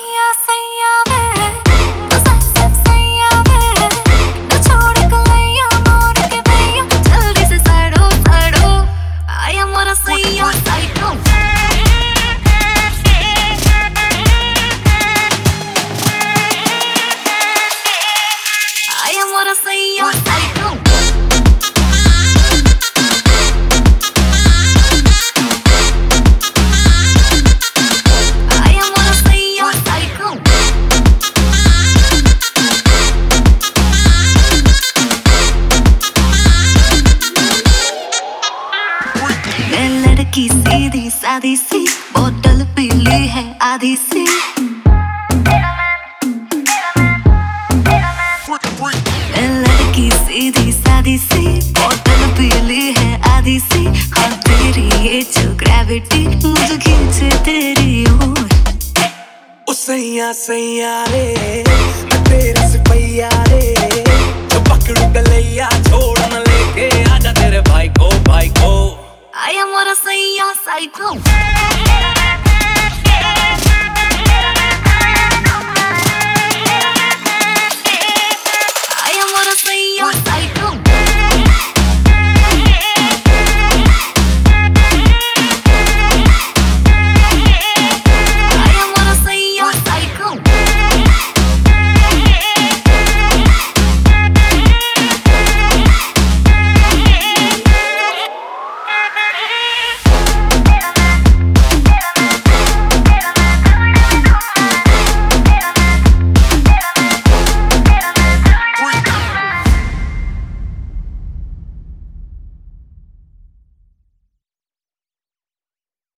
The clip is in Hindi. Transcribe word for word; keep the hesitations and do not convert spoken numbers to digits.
सैया सैया वे तो सस सैया वे तो छोड़ कलैया मोर के भैया जल्दी से साइडो साइडो आया मोरा सैया साइडो आया मोरा सैया साइडो लड़की सीधी सादी सी बोतल पीली है आधी सी लड़की सीधी सादी सी बोतल पीली है आधी सी हाँ तेरी ये जो ग्रेविटी मुझे खींचे तेरी ओर ओ सैया सैया रे मैं तेरे सिपैया रे तो पकड़ू गलैया छोड़ न लेके आजा तेरे भाई को भाई को आया मोरा सैया साइको